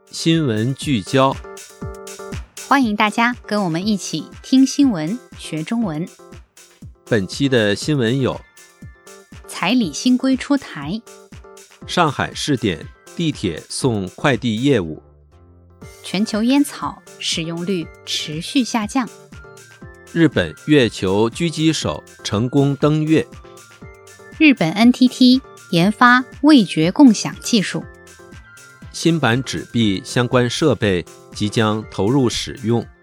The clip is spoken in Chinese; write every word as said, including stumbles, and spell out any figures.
新闻聚焦， 欢迎大家跟我们一起听新闻学中文。 本期的新闻有： 彩礼新规出台， 上海试点地铁送快递业务， 全球烟草使用率持续下降， 日本月球狙击手成功登月， 日本 N T T 研发味觉共享技术， 新版纸币相关设备即将投入使用。